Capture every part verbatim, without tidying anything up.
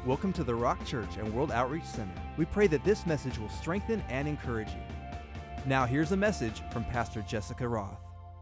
Welcome to the Rock Church and World Outreach Center. We pray that this message will strengthen and encourage you. Now here's a message from Pastor Jessica Roth.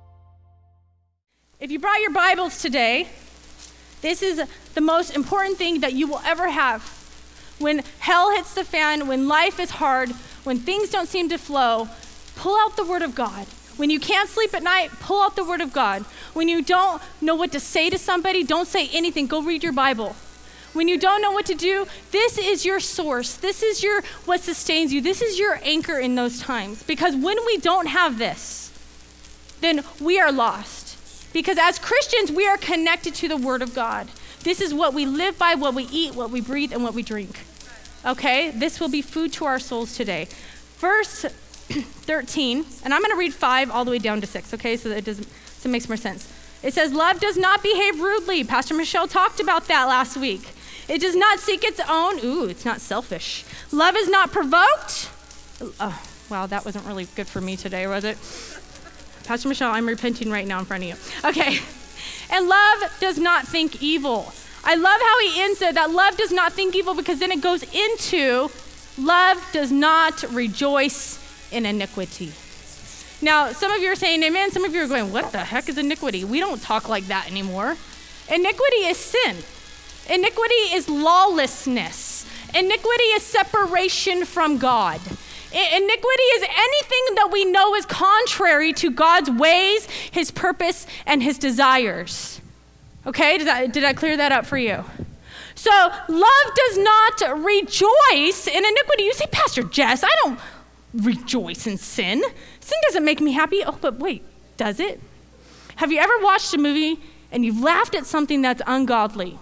If you brought your Bibles today, this is the most important thing that you will ever have. When hell hits the fan, when life is hard, when things don't seem to flow, pull out the Word of God. When you can't sleep at night, pull out the Word of God. When you don't know what to say to somebody, don't say anything. Go read your Bible. When you don't know what to do, this is your source. This is your what sustains you. This is your anchor in those times. Because when we don't have this, then we are lost. Because as Christians, we are connected to the Word of God. This is what we live by, what we eat, what we breathe, and what we drink. Okay? This will be food to our souls today. Verse thirteen, and I'm going to read five all the way down to six, okay? So that it doesn't, so it makes more sense. It says, love does not behave rudely. Pastor Michelle talked about that last week. It does not seek its own. Ooh, it's not selfish. Love is not provoked. Oh, wow, that wasn't really good for me today, was it? Pastor Michelle, I'm repenting right now in front of you. Okay. And love does not think evil. I love how he ends it, that love does not think evil, because then it goes into love does not rejoice in iniquity. Now, some of you are saying amen. Some of you are going, what the heck is iniquity? We don't talk like that anymore. Iniquity is sin. Iniquity is lawlessness. Iniquity is separation from God. I- iniquity is anything that we know is contrary to God's ways, his purpose, and his desires. Okay, did I, did I clear that up for you? So love does not rejoice in iniquity. You say, Pastor Jess, I don't rejoice in sin. Sin doesn't make me happy. Oh, but wait, does it? Have you ever watched a movie and you've laughed at something that's ungodly?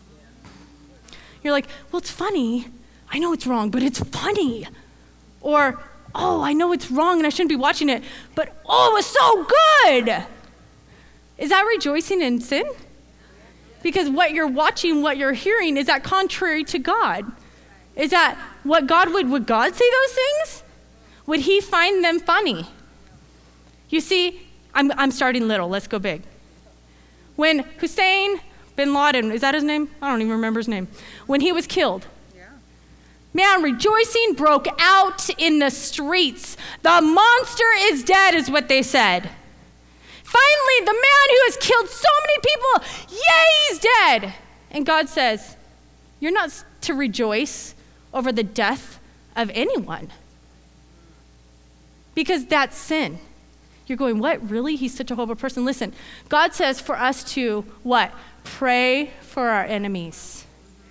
You're like, well, it's funny. I know it's wrong, but it's funny. Or, oh, I know it's wrong and I shouldn't be watching it, but oh, it's so good. Is that rejoicing in sin? Because what you're watching, what you're hearing, is that contrary to God? Is that what God would, would God say those things? Would he find them funny? You see, I'm, I'm starting little, let's go big. When Hussein bin Laden, is that his name? I don't even remember his name. When he was killed, yeah. Man, rejoicing broke out in the streets. The monster is dead is what they said. Finally, the man who has killed so many people, yay, he's dead. And God says, you're not to rejoice over the death of anyone. Because that's sin. You're going, what, really? He's such a horrible person. Listen, God says for us to, what? Pray for our enemies.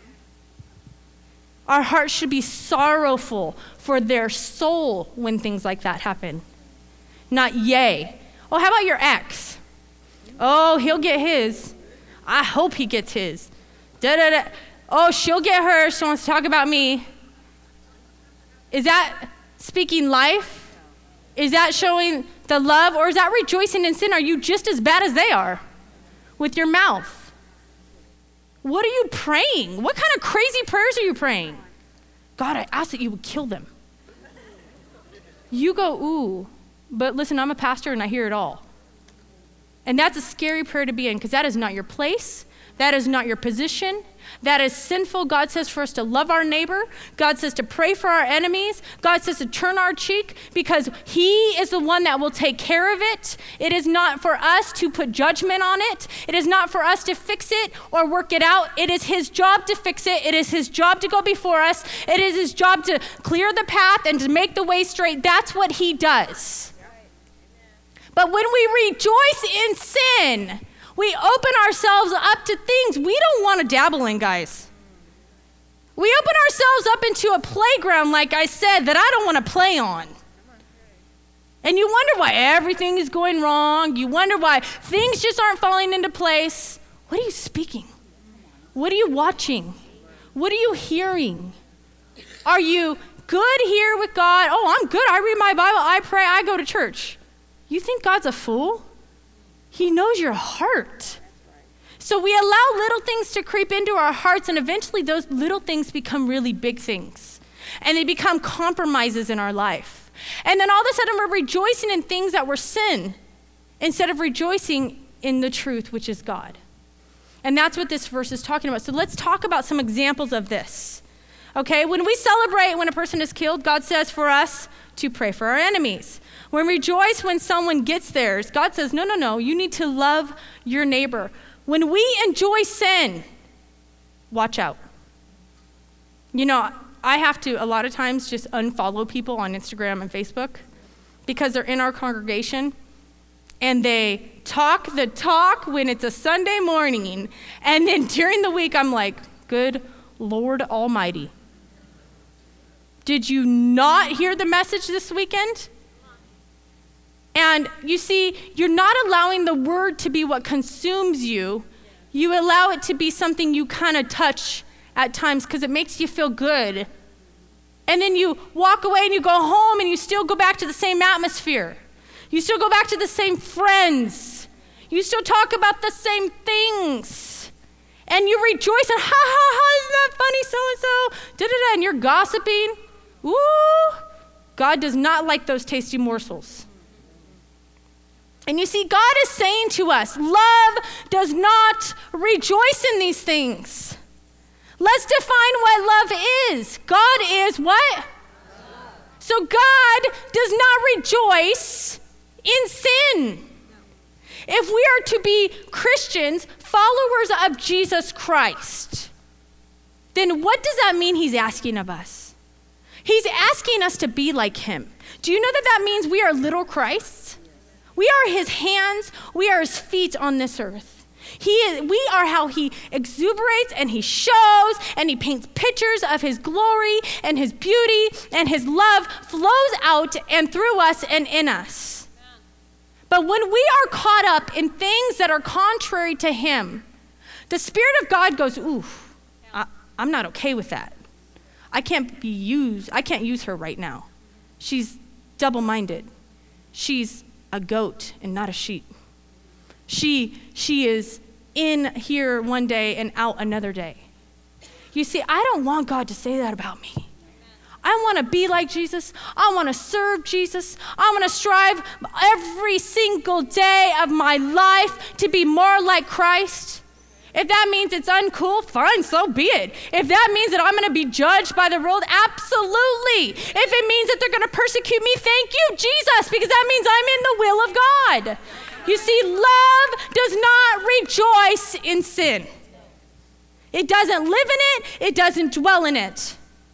Our hearts should be sorrowful for their soul when things like that happen. Not yay. Oh, how about your ex? Oh, he'll get his. I hope he gets his. Da, da, da. Oh, she'll get hers. She wants to talk about me. Is that speaking life? Is that showing the love, or is that rejoicing in sin? Are you just as bad as they are with your mouth? What are you praying? What kind of crazy prayers are you praying? God, I ask that you would kill them. You go, ooh, but listen, I'm a pastor and I hear it all. And that's a scary prayer to be in, because that is not your place. That is not your position. That is sinful. God says for us to love our neighbor. God says to pray for our enemies. God says to turn our cheek, because he is the one that will take care of it. It is not for us to put judgment on it. It is not for us to fix it or work it out. It is his job to fix it. It is his job to go before us. It is his job to clear the path and to make the way straight. That's what he does. But when we rejoice in sin, we open ourselves up to things we don't want to dabble in, guys. We open ourselves up into a playground, like I said, that I don't want to play on. And you wonder why everything is going wrong. You wonder why things just aren't falling into place. What are you speaking? What are you watching? What are you hearing? Are you good here with God? Oh, I'm good. I read my Bible. I pray. I go to church. You think God's a fool? He knows your heart. So we allow little things to creep into our hearts, and eventually those little things become really big things. And they become compromises in our life. And then all of a sudden we're rejoicing in things that were sin instead of rejoicing in the truth, which is God. And that's what this verse is talking about. So let's talk about some examples of this. Okay, when we celebrate when a person is killed, God says for us to pray for our enemies. When we rejoice when someone gets theirs, God says, no, no, no, you need to love your neighbor. When we enjoy sin, watch out. You know, I have to a lot of times just unfollow people on Instagram and Facebook because they're in our congregation and they talk the talk when it's a Sunday morning, and then during the week I'm like, good Lord Almighty. Did you not hear the message this weekend? And you see, you're not allowing the word to be what consumes you. You allow it to be something you kind of touch at times because it makes you feel good. And then you walk away and you go home and you still go back to the same atmosphere. You still go back to the same friends. You still talk about the same things. And you rejoice and ha ha ha, isn't that funny, so-and-so, da-da-da, and you're gossiping. Ooh, God does not like those tasty morsels. And you see, God is saying to us, love does not rejoice in these things. Let's define what love is. God is what? Love. So God does not rejoice in sin. If we are to be Christians, followers of Jesus Christ, then what does that mean he's asking of us? He's asking us to be like him. Do you know that that means we are little Christs? We are his hands, we are his feet on this earth. He is, we are how he exuberates and he shows and he paints pictures of his glory and his beauty, and his love flows out and through us and in us. But when we are caught up in things that are contrary to him, the Spirit of God goes, ooh, I, I'm not okay with that. I can't be used, I can't use her right now. She's double-minded. She's a goat and not a sheep. She, she is in here one day and out another day. You see, I don't want God to say that about me. I want to be like Jesus. I want to serve Jesus. I want to strive every single day of my life to be more like Christ. If that means it's uncool, fine, so be it. If that means that I'm going to be judged by the world, absolutely. If it means that they're going to persecute me, thank you, Jesus, because that means I'm in the will of God. You see, love does not rejoice in sin. It doesn't live in it. It doesn't dwell in it.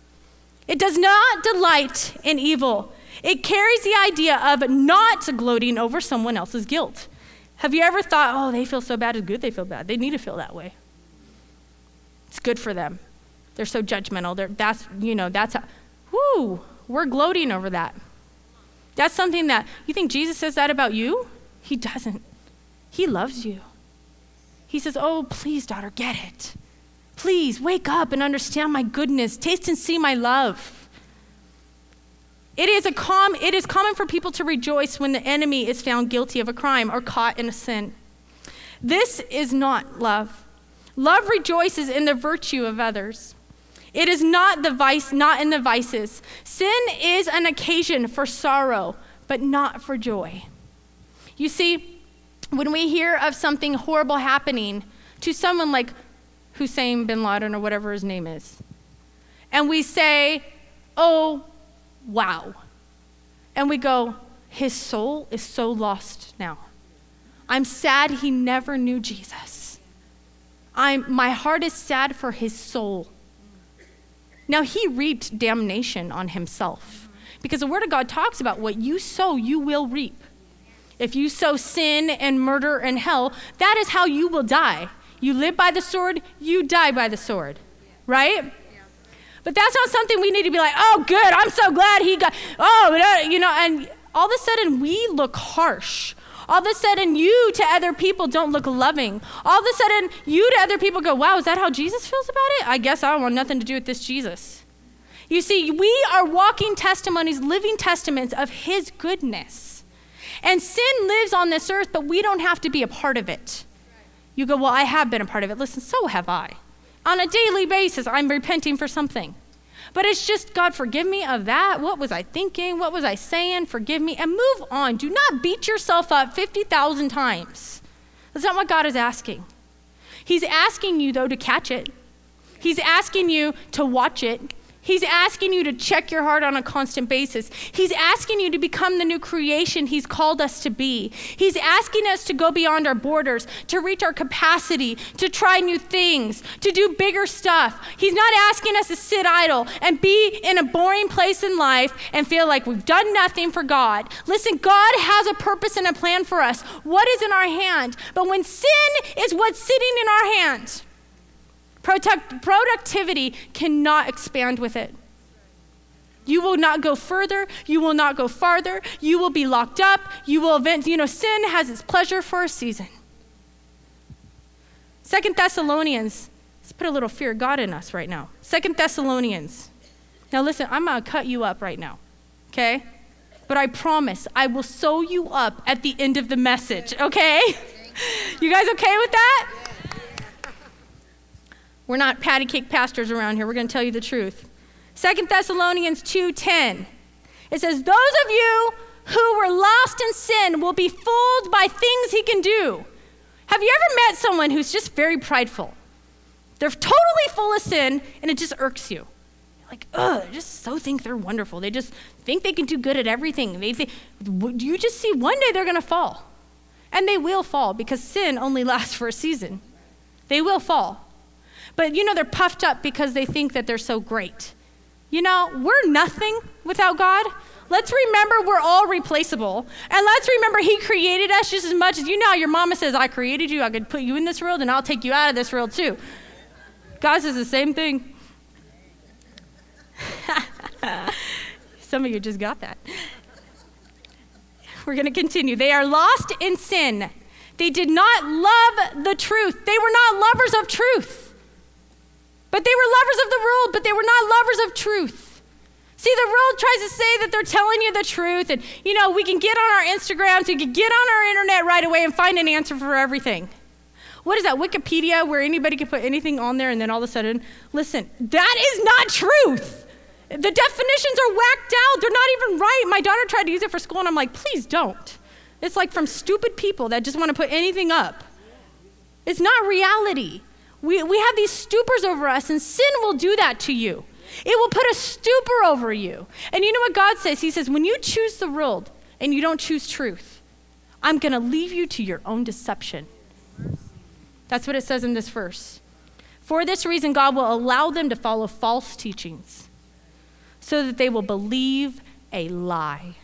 It does not delight in evil. It carries the idea of not gloating over someone else's guilt. Have you ever thought, oh, they feel so bad, it's good they feel bad. They need to feel that way. It's good for them. They're so judgmental. They're, that's, you know, that's, how, whoo, we're gloating over that. That's something that, you think Jesus says that about you? He doesn't. He loves you. He says, oh, please, daughter, get it. Please, wake up and understand my goodness. Taste and see my love. It is a com- it is common for people to rejoice when the enemy is found guilty of a crime or caught in a sin. This is not love. Love rejoices in the virtue of others. It is not the vice, not in the vices. Sin is an occasion for sorrow, but not for joy. You see, when we hear of something horrible happening to someone like Hussein bin Laden or whatever his name is, and we say, oh, wow. And we go, his soul is so lost now. I'm sad he never knew Jesus. I'm, my heart is sad for his soul. Now, he reaped damnation on himself because the Word of God talks about what you sow, you will reap. If you sow sin and murder and hell, that is how you will die. You live by the sword, you die by the sword, right? But that's not something we need to be like, oh, good, I'm so glad he got, oh, you know, and all of a sudden we look harsh. All of a sudden you to other people don't look loving. All of a sudden you to other people go, wow, is that how Jesus feels about it? I guess I don't want nothing to do with this Jesus. You see, we are walking testimonies, living testaments of his goodness. And sin lives on this earth, but we don't have to be a part of it. You go, well, I have been a part of it. Listen, so have I. On a daily basis, I'm repenting for something. But it's just, God, forgive me of that. What was I thinking? What was I saying? Forgive me. And move on. Do not beat yourself up fifty thousand times. That's not what God is asking. He's asking you, though, to catch it. He's asking you to watch it. He's asking you to check your heart on a constant basis. He's asking you to become the new creation he's called us to be. He's asking us to go beyond our borders, to reach our capacity, to try new things, to do bigger stuff. He's not asking us to sit idle and be in a boring place in life and feel like we've done nothing for God. Listen, God has a purpose and a plan for us. What is in our hand? But when sin is what's sitting in our hand, Product, productivity cannot expand with it. You will not go further. You will not go farther. You will be locked up. You will event, you know, sin has its pleasure for a season. Second Thessalonians, let's put a little fear of God in us right now. Second Thessalonians. Now listen, I'm going to cut you up right now, okay? But I promise I will sew you up at the end of the message, okay? You guys okay with that? We're not patty cake pastors around here. We're going to tell you the truth. Second Thessalonians two ten. It says, those of you who were lost in sin will be fooled by things he can do. Have you ever met someone who's just very prideful? They're totally full of sin, and it just irks you. Like, ugh, they just so think they're wonderful. They just think they can do good at everything. They think, you just see one day they're going to fall. And they will fall because sin only lasts for a season. They will fall. But, you know, they're puffed up because they think that they're so great. You know, we're nothing without God. Let's remember we're all replaceable. And let's remember he created us just as much as, you know, your mama says, I created you. I could put you in this world and I'll take you out of this world too. God says the same thing. Some of you just got that. We're going to continue. They are lost in sin. They did not love the truth. They were not lovers of truth. But they were lovers of the world, but they were not lovers of truth. See, the world tries to say that they're telling you the truth, and, you know, we can get on our Instagrams, we can get on our internet right away and find an answer for everything. What is that, Wikipedia, where anybody can put anything on there, and then all of a sudden, listen, that is not truth. The definitions are whacked out. They're not even right. My daughter tried to use it for school, and I'm like, please don't. It's like from stupid people that just want to put anything up. It's not reality. We, we have these stupors over us, and sin will do that to you. It will put a stupor over you. And you know what God says? He says, when you choose the world and you don't choose truth, I'm going to leave you to your own deception. That's what it says in this verse. For this reason, God will allow them to follow false teachings so that they will believe a lie.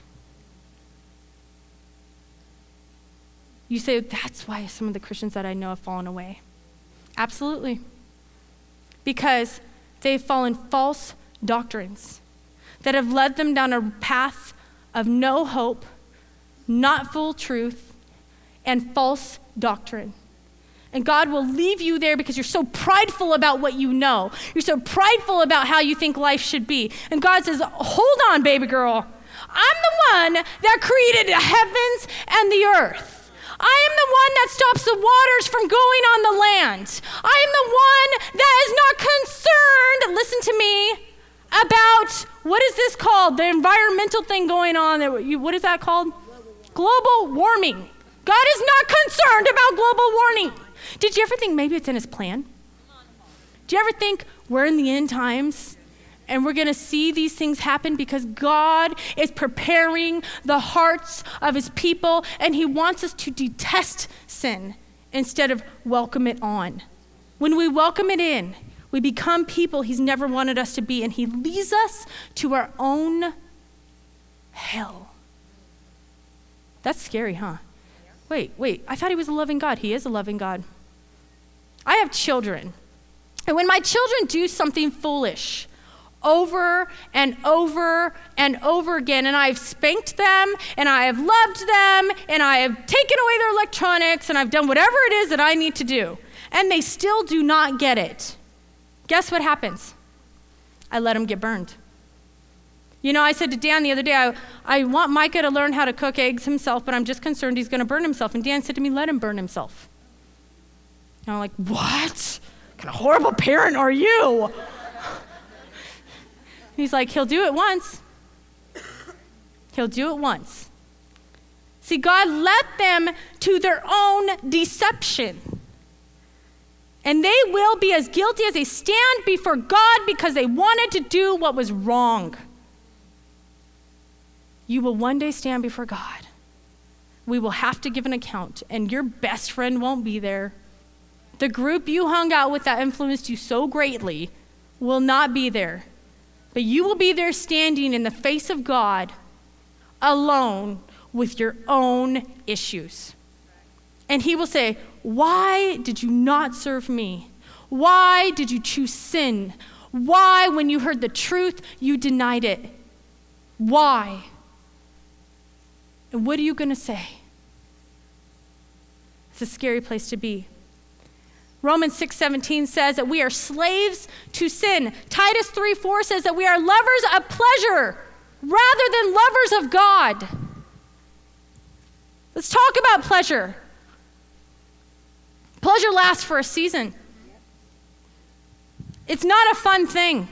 You say, that's why some of the Christians that I know have fallen away. Absolutely. Because they've fallen false doctrines that have led them down a path of no hope, not full truth, and false doctrine. And God will leave you there because you're so prideful about what you know. You're so prideful about how you think life should be. And God says, hold on, baby girl. I'm the one that created the heavens and the earth. I am the one that stops the waters from going on the land. I am the one that is not concerned, listen to me, about, what is this called? The environmental thing going on. What is that called? Global warming. God is not concerned about global warming. Did you ever think maybe it's in his plan? Do you ever think we're in the end times? And we're going to see these things happen because God is preparing the hearts of his people, and he wants us to detest sin instead of welcome it on. When we welcome it in, we become people he's never wanted us to be, and he leads us to our own hell. That's scary, huh? Wait, wait, I thought he was a loving God. He is a loving God. I have children, and when my children do something foolish, over and over and over again, and I've spanked them, and I have loved them, and I have taken away their electronics, and I've done whatever it is that I need to do, and they still do not get it. Guess what happens? I let them get burned. You know, I said to Dan the other day, I, I want Micah to learn how to cook eggs himself, but I'm just concerned he's going to burn himself. And Dan said to me, let him burn himself. And I'm like, what? What kind of horrible parent are you? He's like, he'll do it once. He'll do it once. See, God led them to their own deception. And they will be as guilty as they stand before God because they wanted to do what was wrong. You will one day stand before God. We will have to give an account, and your best friend won't be there. The group you hung out with that influenced you so greatly will not be there. But you will be there standing in the face of God alone with your own issues. And he will say, why did you not serve me? Why did you choose sin? Why, when you heard the truth, you denied it? Why? And what are you going to say? It's a scary place to be. Romans six seventeen says that we are slaves to sin. Titus three four says that we are lovers of pleasure rather than lovers of God. Let's talk about pleasure. Pleasure lasts for a season. It's not a fun thing.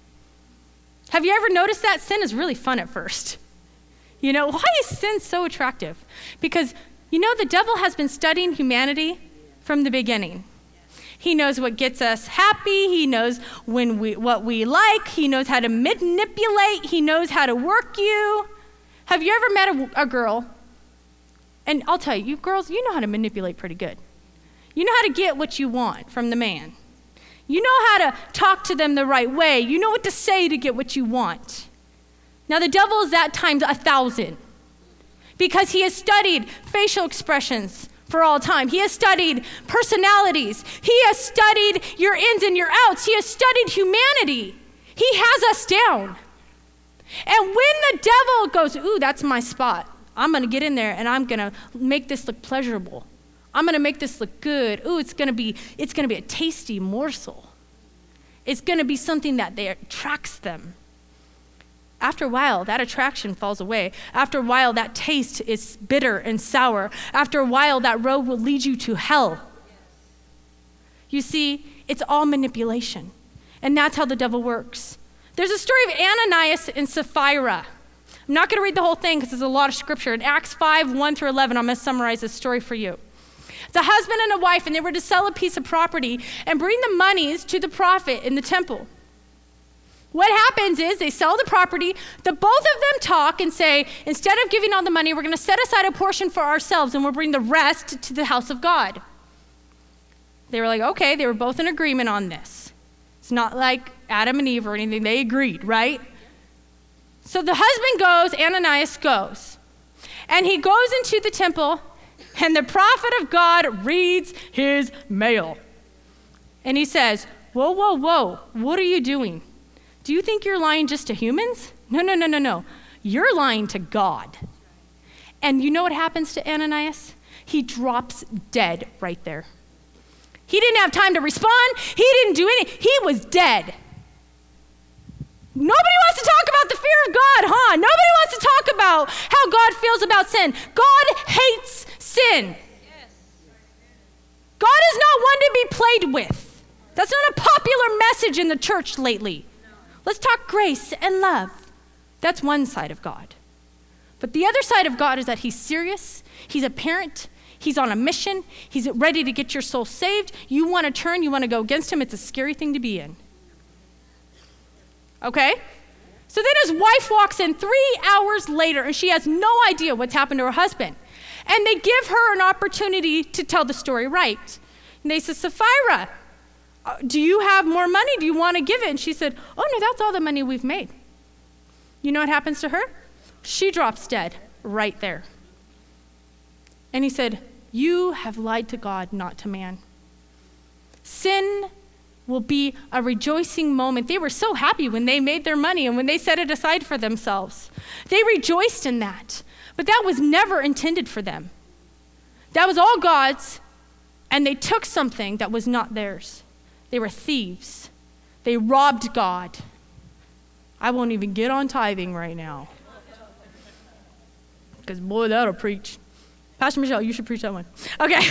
Have you ever noticed that sin is really fun at first? You know, why is sin so attractive? Because, you know, the devil has been studying humanity from the beginning. He knows what gets us happy. He knows when we what we like. He knows how to manipulate. He knows how to work you. Have you ever met a, a girl? And I'll tell you, you girls, you know how to manipulate pretty good. You know how to get what you want from the man. You know how to talk to them the right way. You know what to say to get what you want. Now the devil is that times a thousand because he has studied facial expressions for all time. He has studied personalities. He has studied your ins and your outs. He has studied humanity. He has us down. And when the devil goes, ooh, that's my spot. I'm going to get in there and I'm going to make this look pleasurable. I'm going to make this look good. Ooh, it's going to be it's going to be a tasty morsel. It's going to be something that they attracts them. After a while, that attraction falls away. After a while, that taste is bitter and sour. After a while, that road will lead you to hell. You see, it's all manipulation. And that's how the devil works. There's a story of Ananias and Sapphira. I'm not going to read the whole thing because there's a lot of scripture. In Acts five, one through eleven, I'm going to summarize this story for you. It's a husband and a wife, and they were to sell a piece of property and bring the monies to the prophet in the temple. What happens is they sell the property, the both of them talk and say, instead of giving all the money, we're going to set aside a portion for ourselves and we'll bring the rest to the house of God. They were like, okay, they were both in agreement on this. It's not like Adam and Eve or anything, they agreed, right? So the husband goes, Ananias goes, and he goes into the temple and the prophet of God reads his mail. And he says, whoa, whoa, whoa, what are you doing? Do you think you're lying just to humans? No, no, no, no, no. You're lying to God. And you know what happens to Ananias? He drops dead right there. He didn't have time to respond. He didn't do anything. He was dead. Nobody wants to talk about the fear of God, huh? Nobody wants to talk about how God feels about sin. God hates sin. God is not one to be played with. That's not a popular message in the church lately. Let's talk grace and love. That's one side of God. But the other side of God is that he's serious. He's a parent. He's on a mission. He's ready to get your soul saved. You want to turn, you want to go against him. It's a scary thing to be in. Okay? So then his wife walks in three hours later, and she has no idea what's happened to her husband. And they give her an opportunity to tell the story right. And they say, Sapphira, do you have more money? Do you want to give it? And she said, oh, no, that's all the money we've made. You know what happens to her? She drops dead right there. And he said, you have lied to God, not to man. Sin will be a rejoicing moment. They were so happy when they made their money and when they set it aside for themselves. They rejoiced in that. But that was never intended for them. That was all God's, and they took something that was not theirs. They were thieves. They robbed God. I won't even get on tithing right now. Because boy, that'll preach. Pastor Michelle, you should preach that one. Okay.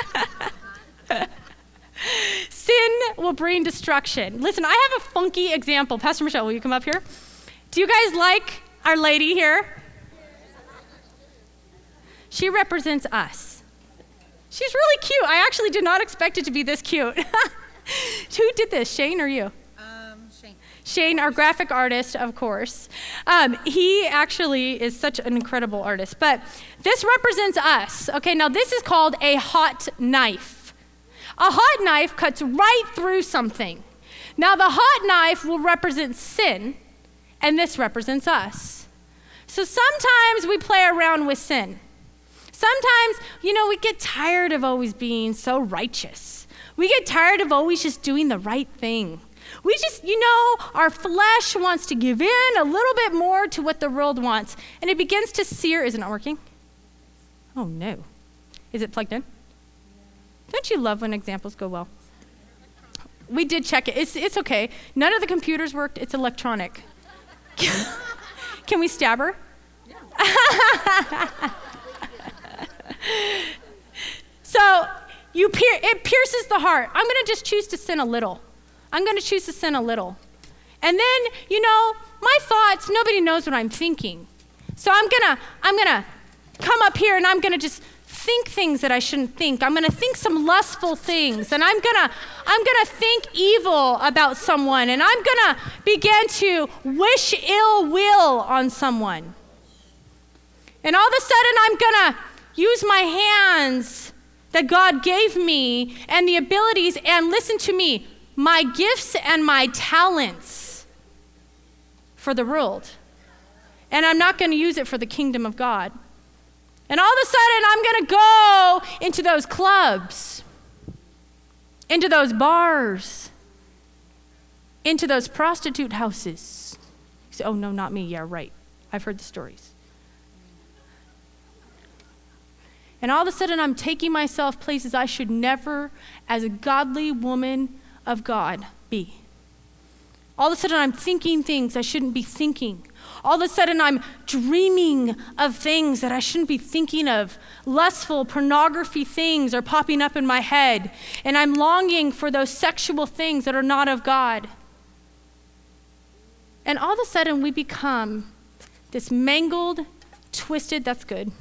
Sin will bring destruction. Listen, I have a funky example. Pastor Michelle, will you come up here? Do you guys like Our Lady here? She represents us. She's really cute. I actually did not expect it to be this cute. Who did this, Shane or you? Um, Shane. Shane, our graphic artist, of course. Um, he actually is such an incredible artist. But this represents us. Okay, now this is called a hot knife. A hot knife cuts right through something. Now the hot knife will represent sin, and this represents us. So sometimes we play around with sin. Sometimes, you know, we get tired of always being so righteous. We get tired of always just doing the right thing. We just, you know, our flesh wants to give in a little bit more to what the world wants. And it begins to sear. Is it not working? Oh, no. Is it plugged in? Don't you love when examples go well? We did check it. It's, it's okay. None of the computers worked. It's electronic. Can we stab her? Yeah. So you pier- it pierces the heart. I'm going to just choose to sin a little. I'm going to choose to sin a little. And then, you know, my thoughts, nobody knows what I'm thinking. So I'm going to I'm going to come up here and I'm going to just think things that I shouldn't think. I'm going to think some lustful things, and I'm going to I'm going to think evil about someone, and I'm going to begin to wish ill will on someone. And all of a sudden I'm going to use my hands that God gave me and the abilities, and listen to me, my gifts and my talents for the world. And I'm not going to use it for the kingdom of God. And all of a sudden, I'm going to go into those clubs, into those bars, into those prostitute houses. You say, oh, no, not me. Yeah, right. I've heard the stories. And all of a sudden, I'm taking myself places I should never, as a godly woman of God, be. All of a sudden, I'm thinking things I shouldn't be thinking. All of a sudden, I'm dreaming of things that I shouldn't be thinking of. Lustful, pornography things are popping up in my head, and I'm longing for those sexual things that are not of God. And all of a sudden, we become this mangled, twisted, that's good,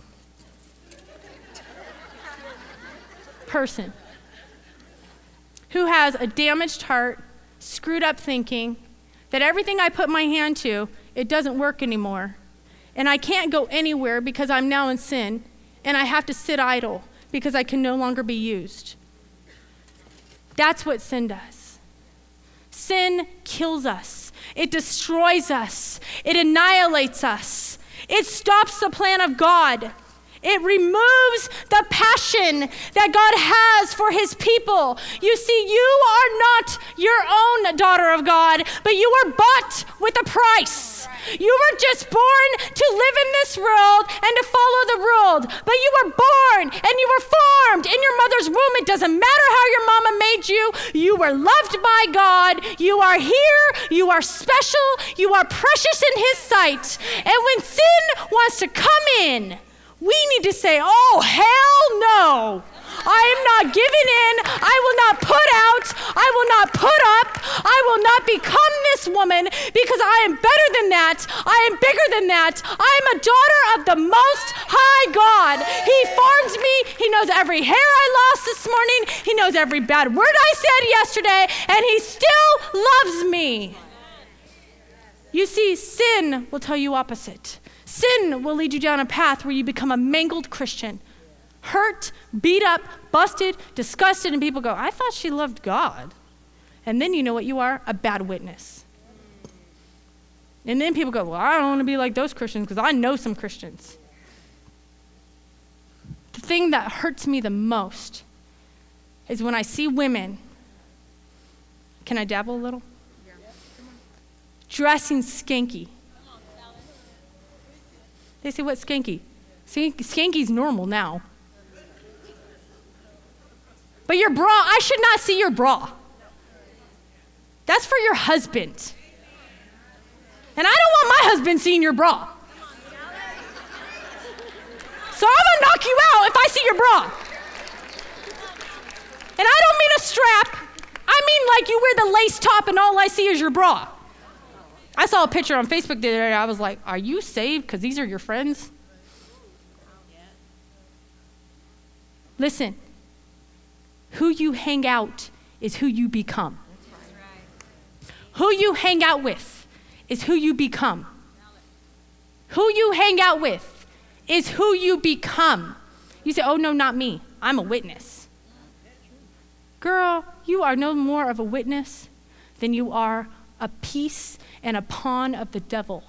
person who has a damaged heart, screwed up thinking, that everything I put my hand to, it doesn't work anymore. And I can't go anywhere because I'm now in sin, and I have to sit idle because I can no longer be used. That's what sin does. Sin kills us. It destroys us. It annihilates us. It stops the plan of God. It removes the passion that God has for his people. You see, you are not your own daughter of God, but you were bought with a price. You were just born to live in this world and to follow the world, but you were born and you were formed in your mother's womb. It doesn't matter how your mama made you. You were loved by God. You are here. You are special. You are precious in his sight. And when sin wants to come in, we need to say, oh, hell no. I am not giving in. I will not put out. I will not put up. I will not become this woman because I am better than that. I am bigger than that. I am a daughter of the Most High God. He formed me. He knows every hair I lost this morning. He knows every bad word I said yesterday, and he still loves me. You see, sin will tell you opposite. Sin will lead you down a path where you become a mangled Christian. Hurt, beat up, busted, disgusted, and people go, I thought she loved God. And then you know what you are? A bad witness. And then people go, well, I don't want to be like those Christians because I know some Christians. The thing that hurts me the most is when I see women, can I dabble a little? Yeah. Dressing skanky. They say, what's skanky? See, skanky's normal now. But your bra, I should not see your bra. That's for your husband. And I don't want my husband seeing your bra. So I'm gonna knock you out if I see your bra. And I don't mean a strap. I mean like you wear the lace top and all I see is your bra. I saw a picture on Facebook the other day. I was like, are you saved because these are your friends? Listen, Who you hang out is who you become. Who you hang out with is who you become. Who you hang out with is who you become. You say, oh no, not me. I'm a witness. Girl, you are no more of a witness than you are a piece and a pawn of the devil.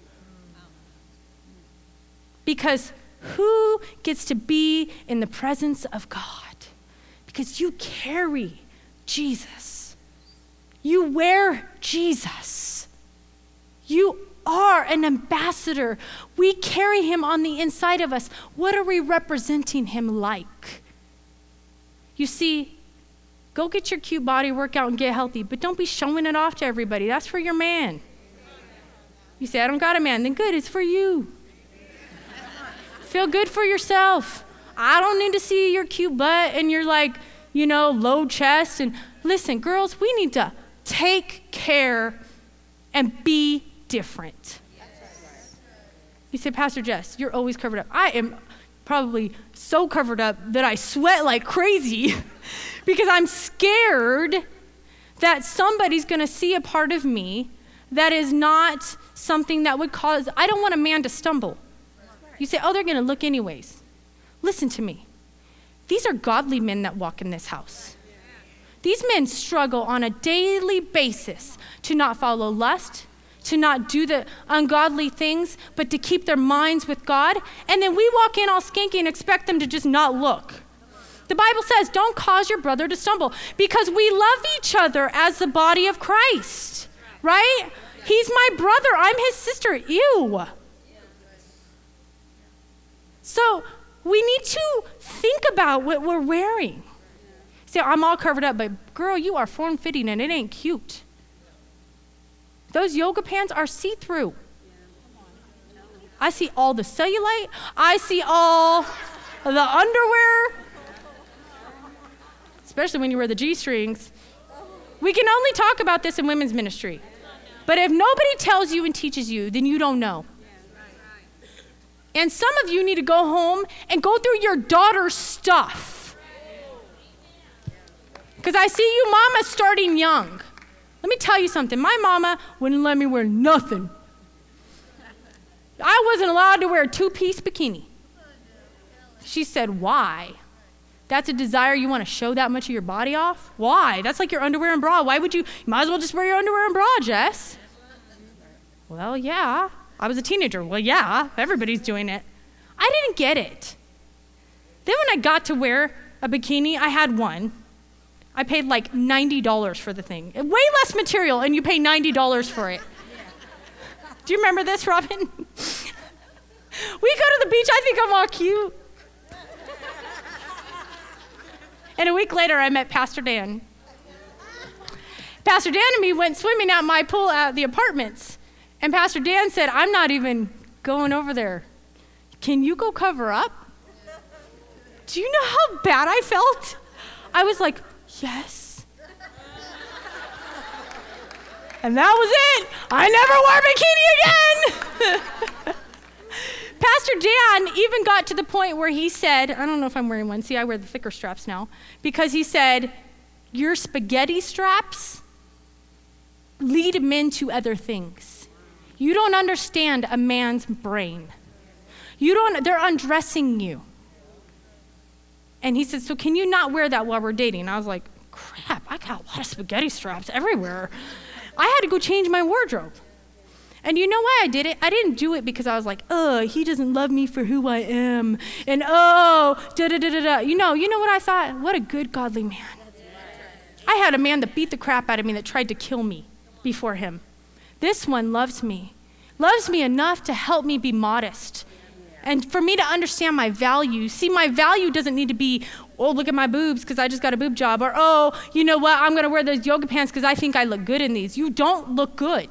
Because who gets to be in the presence of God? Because you carry Jesus. You wear Jesus. You are an ambassador. We carry him on the inside of us. What are we representing him like? You see, go get your cute body workout and get healthy, but don't be showing it off to everybody. That's for your man. You say, I don't got a man. Then good, it's for you. Feel good for yourself. I don't need to see your cute butt and your like, you know, low chest. And listen, girls, we need to take care and be different. You say, Pastor Jess, you're always covered up. I am probably so covered up that I sweat like crazy because I'm scared that somebody's going to see a part of me that is not something that would cause, I don't want a man to stumble. You say, oh, they're going to look anyways. Listen to me. These are godly men that walk in this house. These men struggle on a daily basis to not follow lust, to not do the ungodly things, but to keep their minds with God. And then we walk in all skanky and expect them to just not look. The Bible says, don't cause your brother to stumble, because we love each other as the body of Christ, right? He's my brother. I'm his sister. Ew. So we need to think about what we're wearing. Say, I'm all covered up, but girl, you are form-fitting and it ain't cute. Those yoga pants are see-through. I see all the cellulite. I see all the underwear, especially when you wear the G-strings. We can only talk about this in women's ministry. But if nobody tells you and teaches you, then you don't know. And some of you need to go home and go through your daughter's stuff. Because I see you mama starting young. Let me tell you something. My mama wouldn't let me wear nothing. I wasn't allowed to wear a two-piece bikini. She said, why? That's a desire you want to show that much of your body off? Why? That's like your underwear and bra. Why would you? You might as well just wear your underwear and bra, Jess. Well, yeah. I was a teenager. Well, yeah, everybody's doing it. I didn't get it. Then when I got to wear a bikini, I had one. I paid like ninety dollars for the thing. Way less material, and you pay ninety dollars for it. Do you remember this, Robin? We go to the beach, I think I'm all cute. And a week later, I met Pastor Dan. Pastor Dan and me went swimming out my pool at the apartments. And Pastor Dan said, I'm not even going over there. Can you go cover up? Do you know how bad I felt? I was like, yes. And that was it. I never wore a bikini again. Pastor Dan even got to the point where he said, I don't know if I'm wearing one. See, I wear the thicker straps now. Because he said, your spaghetti straps lead men to other things. You don't understand a man's brain. You don't, they're undressing you. And he said, so can you not wear that while we're dating? And I was like, crap, I got a lot of spaghetti straps everywhere. I had to go change my wardrobe. And you know why I did it? I didn't do it because I was like, oh, he doesn't love me for who I am. And oh, da da da da da. You know, you know what I thought? What a good, godly man. I had a man that beat the crap out of me that tried to kill me before him. This one loves me, loves me enough to help me be modest and for me to understand my value. See, my value doesn't need to be, oh, look at my boobs because I just got a boob job, or, oh, you know what, I'm going to wear those yoga pants because I think I look good in these. You don't look good.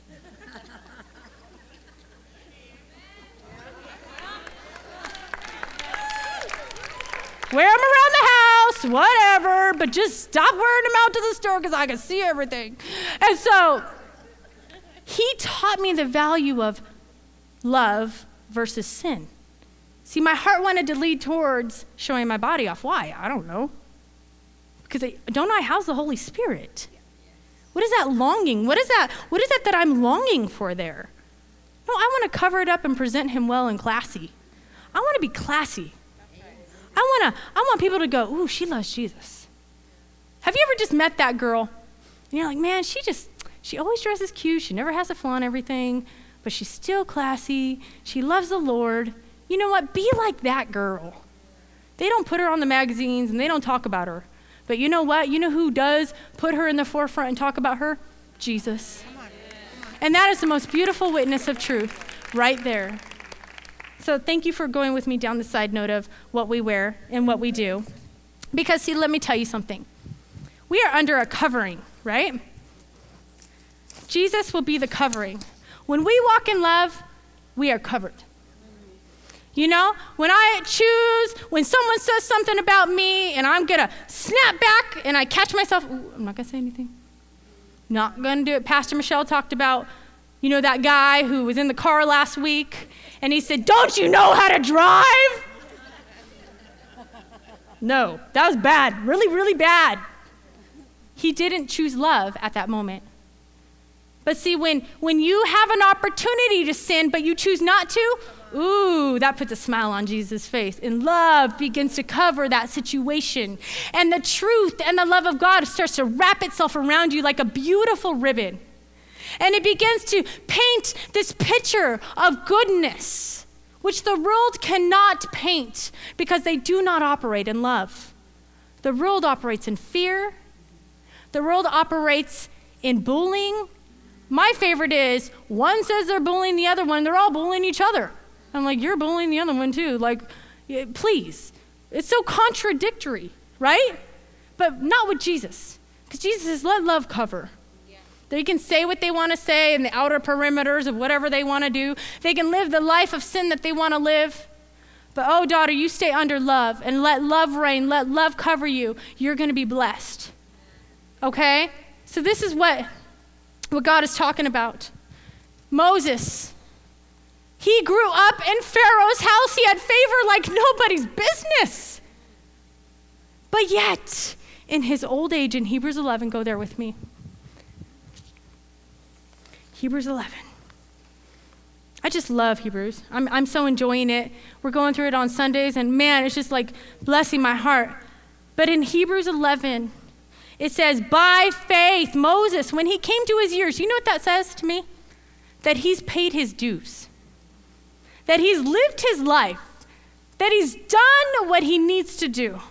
Wear them around the house, whatever, but just stop wearing them out to the store because I can see everything. And so he taught me the value of love versus sin. See, my heart wanted to lead towards showing my body off. Why? I don't know. Because don't I house the Holy Spirit? What is that longing? What is that? What is that that I'm longing for there? No, I want to cover it up and present him well and classy. I want to be classy. I want to, I want people to go, ooh, she loves Jesus. Have you ever just met that girl? And you're like, man, she just, she always dresses cute. She never has to flaunt everything, but she's still classy. She loves the Lord. You know what? Be like that girl. They don't put her on the magazines and they don't talk about her. But you know what? You know who does put her in the forefront and talk about her? Jesus. And that is the most beautiful witness of truth right there. So thank you for going with me down the side note of what we wear and what we do. Because see, let me tell you something. We are under a covering, right? Jesus will be the covering. When we walk in love, we are covered. You know, when I choose, when someone says something about me and I'm going to snap back and I catch myself, ooh, I'm not going to say anything. Not going to do it. Pastor Michelle talked about, you know, that guy who was in the car last week and he said, don't you know how to drive? No, that was bad, really, really bad. He didn't choose love at that moment. But see, when, when you have an opportunity to sin, but you choose not to, ooh, that puts a smile on Jesus' face. And love begins to cover that situation. And the truth and the love of God starts to wrap itself around you like a beautiful ribbon. And it begins to paint this picture of goodness, which the world cannot paint because they do not operate in love. The world operates in fear. The world operates in bullying. My favorite is one says they're bullying the other one. They're all bullying each other. I'm like, you're bullying the other one too. Like, please. It's so contradictory, right? But not with Jesus. Because Jesus says, let love cover. Yeah. They can say what they want to say in the outer perimeters of whatever they want to do. They can live the life of sin that they want to live. But oh, daughter, you stay under love and let love reign. Let love cover you. You're going to be blessed. Okay? So this is what, what God is talking about. Moses. He grew up in Pharaoh's house. He had favor like nobody's business. But yet, in his old age, in Hebrews eleven, go there with me. Hebrews eleven. I just love Hebrews. I'm, I'm so enjoying it. We're going through it on Sundays, and man, it's just like blessing my heart. But in Hebrews eleven, it says, by faith, Moses, when he came to his years, you know what that says to me? That he's paid his dues. That he's lived his life, that he's done what he needs to do.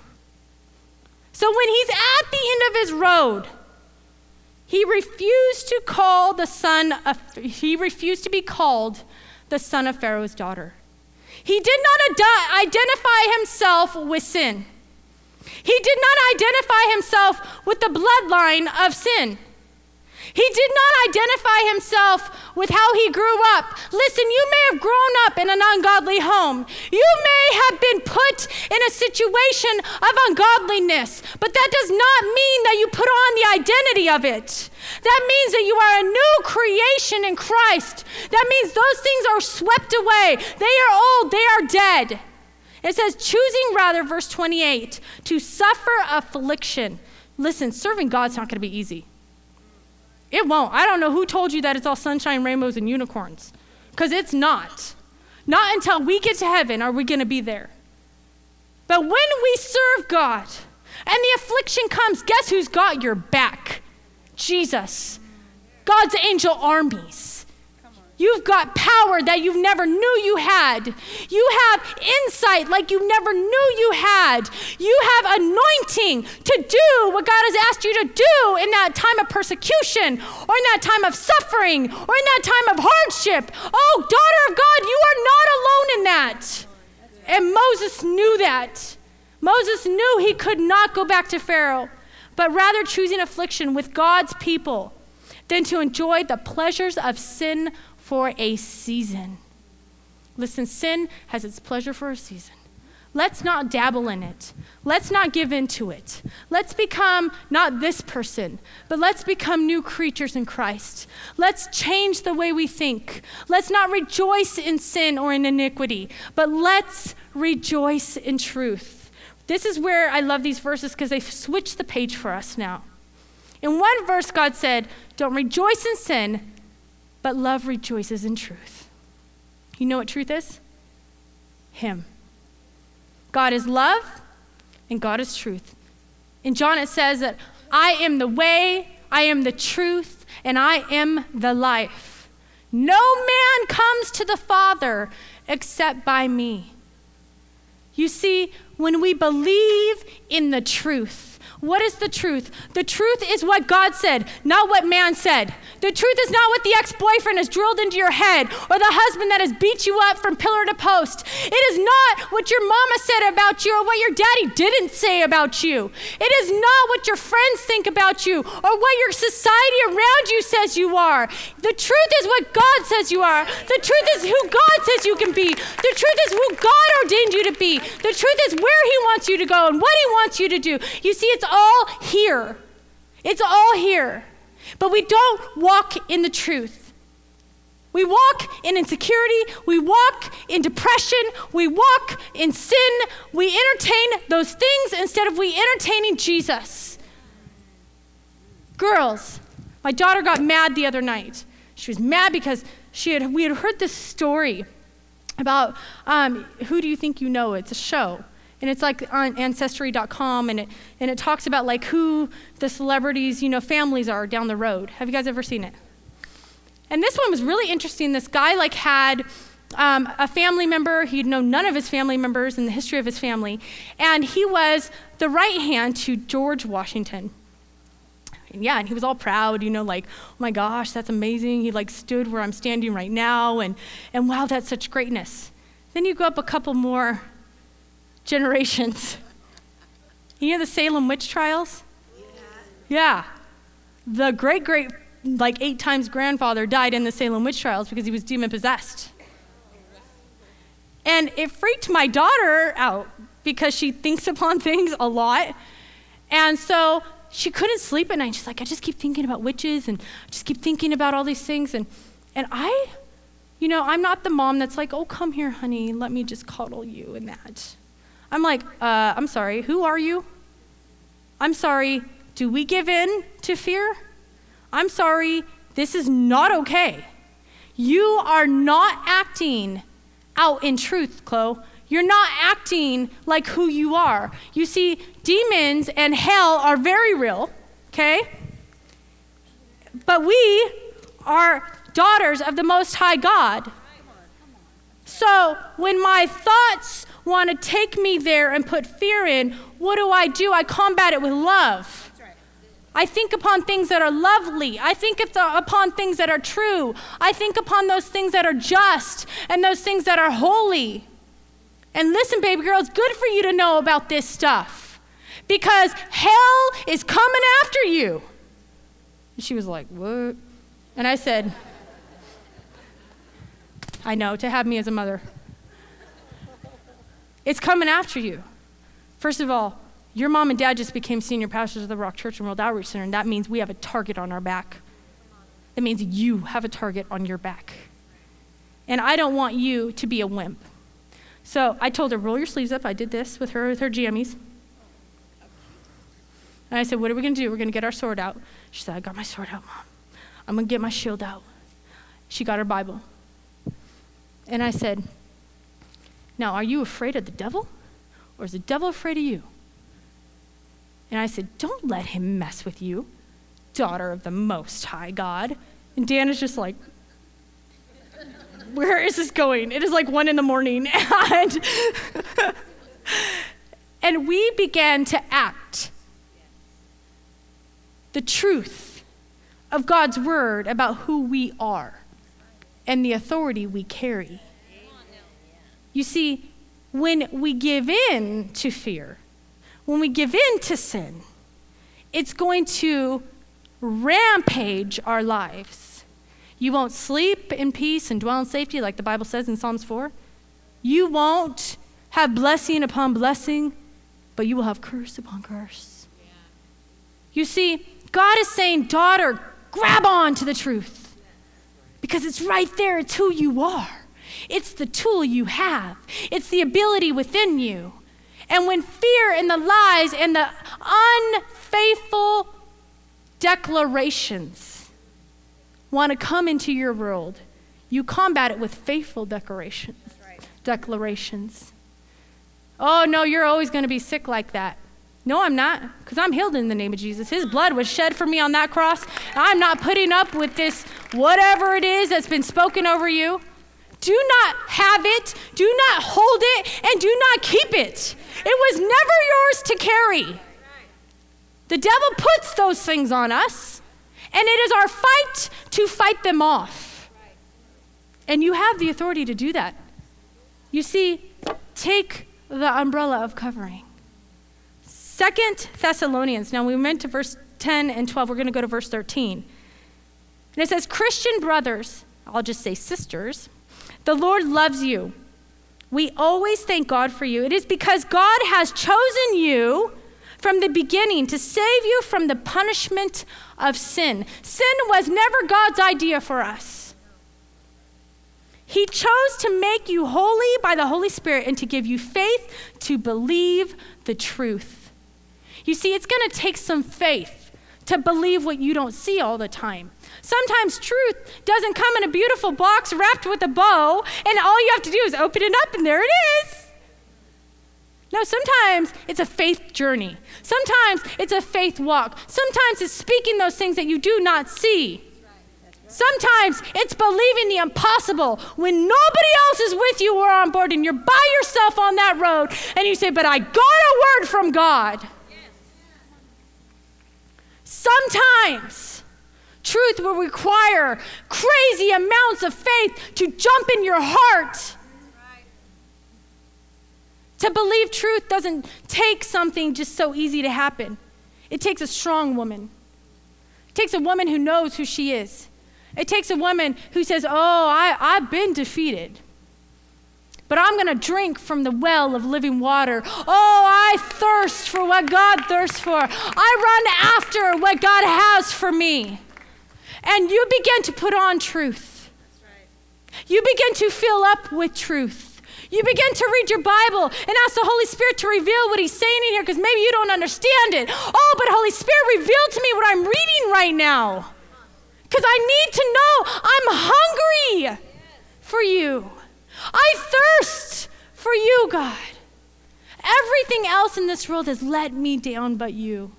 So when he's at the end of his road, he refused to call the son of, he refused to be called the son of Pharaoh's daughter. He did not ad- identify himself with sin. He did not identify himself with the bloodline of sin. He did not identify himself with how he grew up. Listen, you may have grown up in an ungodly home. You may have been put in a situation of ungodliness, but that does not mean that you put on the identity of it. That means that you are a new creation in Christ. That means those things are swept away. They are old, they are dead. It says, choosing rather, verse twenty-eight, to suffer affliction. Listen, serving God's not going to be easy. It won't. I don't know who told you that it's all sunshine, rainbows, and unicorns. Because it's not. Not until we get to heaven are we going to be there. But when we serve God and the affliction comes, guess who's got your back? Jesus. God's angel armies. You've got power that you never knew you had. You have insight like you never knew you had. You have anointing to do what God has asked you to do in that time of persecution or in that time of suffering or in that time of hardship. Oh, daughter of God, you are not alone in that. And Moses knew that. Moses knew he could not go back to Pharaoh, but rather choosing affliction with God's people than to enjoy the pleasures of sin for a season. Listen, sin has its pleasure for a season. Let's not dabble in it. Let's not give in to it. Let's become not this person, but let's become new creatures in Christ. Let's change the way we think. Let's not rejoice in sin or in iniquity, but let's rejoice in truth. this is where I love these verses because they switch the page for us now. In one verse, God said, don't rejoice in sin, but love rejoices in truth. You know what truth is? Him. God is love, and God is truth. In John, it says that I am the way, I am the truth, and I am the life. No man comes to the Father except by me. You see, when we believe in the truth, what is the truth? The truth is what God said, not what man said. The truth is not what the ex-boyfriend has drilled into your head or the husband that has beat you up from pillar to post. It is not what your mama said about you or what your daddy didn't say about you. It is not what your friends think about you or what your society around you says you are. The truth is what God says you are. The truth is who God says you can be. The truth is who God ordained you to be. The truth is where he wants you to go and what he wants you to do. You see, it's all here. It's all here. But we don't walk in the truth. We walk in insecurity. We walk in depression. We walk in sin. We entertain those things instead of we entertaining Jesus. Girls, my daughter got mad the other night. She was mad because she had we had heard this story about um, Who Do You Think You Know? It's a show. And it's like on ancestry dot com, and it and it talks about like who the celebrities, you know, families are down the road. Have you guys ever seen it? And this one was really interesting. This guy like had um, a family member. He'd known none of his family members in the history of his family. And he was the right hand to George Washington. And yeah, and he was all proud, you know, like, oh my gosh, that's amazing. He like stood where I'm standing right now. And, and wow, that's such greatness. Then you go up a couple more generations. You know the Salem witch trials? Yeah. yeah. The great, great, like eight times grandfather died in the Salem witch trials because he was demon possessed. And it freaked my daughter out because she thinks upon things a lot. And so she couldn't sleep at night. She's like, I just keep thinking about witches and I just keep thinking about all these things. And, and I, you know, I'm not the mom that's like, oh, come here, honey, let me just cuddle you and that. I'm like, uh, I'm sorry, who are you? I'm sorry, do we give in to fear? I'm sorry, this is not okay. You are not acting out in truth, Chloe. You're not acting like who you are. You see, demons and hell are very real, okay? But we are daughters of the Most High God. So when my thoughts want to take me there and put fear in, what do I do? I combat it with love. I think upon things that are lovely. I think if the, upon things that are true. I think upon those things that are just and those things that are holy. And listen, baby girl, it's good for you to know about this stuff because hell is coming after you. And she was like, what? And I said, I know, to have me as a mother. It's coming after you. First of all, your mom and dad just became senior pastors of the Rock Church and World Outreach Center, and that means we have a target on our back. That means you have a target on your back. And I don't want you to be a wimp. So I told her, roll your sleeves up. I did this with her, with her jammies. And I said, what are we going to do? We're going to get our sword out. She said, I got my sword out, Mom. I'm going to get my shield out. She got her Bible. And I said, now, are you afraid of the devil? Or is the devil afraid of you? And I said, don't let him mess with you, daughter of the Most High God. And Dan is just like, where is this going? It is like one in the morning. And, and we began to act the truth of God's word about who we are and the authority we carry. You see, when we give in to fear, when we give in to sin, it's going to rampage our lives. You won't sleep in peace and dwell in safety like the Bible says in Psalms four. You won't have blessing upon blessing, but you will have curse upon curse. Yeah. You see, God is saying, daughter, grab on to the truth because it's right there. It's who you are. It's the tool you have. It's the ability within you. And when fear and the lies and the unfaithful declarations want to come into your world, you combat it with faithful declarations. Right. Declarations. Oh, no, you're always going to be sick like that. No, I'm not, because I'm healed in the name of Jesus. His blood was shed for me on that cross. I'm not putting up with this, whatever it is that's been spoken over you. Do not have it, do not hold it, and do not keep it. It was never yours to carry. The devil puts those things on us, and it is our fight to fight them off. And you have the authority to do that. You see, take the umbrella of covering. Second Thessalonians, now we went to verse ten and twelve, we're going to go to verse thirteen. And it says, Christian brothers, I'll just say sisters, the Lord loves you. We always thank God for you. It is because God has chosen you from the beginning to save you from the punishment of sin. Sin was never God's idea for us. He chose to make you holy by the Holy Spirit and to give you faith to believe the truth. You see, it's going to take some faith to believe what you don't see all the time. Sometimes truth doesn't come in a beautiful box wrapped with a bow, and all you have to do is open it up, and there it is. No, sometimes it's a faith journey. Sometimes it's a faith walk. Sometimes it's speaking those things that you do not see. Sometimes it's believing the impossible when nobody else is with you or on board, and you're by yourself on that road, and you say, but I got a word from God. Sometimes truth will require crazy amounts of faith to jump in your heart. To believe truth doesn't take something just so easy to happen. It takes a strong woman. It takes a woman who knows who she is. It takes a woman who says, oh, I, I've been defeated, but I'm going to drink from the well of living water. Oh, I thirst for what God thirsts for. I run after what God has for me. And you begin to put on truth. That's right. You begin to fill up with truth. You begin to read your Bible and ask the Holy Spirit to reveal what he's saying in here, because maybe you don't understand it. Oh, but Holy Spirit, reveal to me what I'm reading right now, because I need to know. I'm hungry for you. I thirst for you, God. Everything else in this world has let me down but you.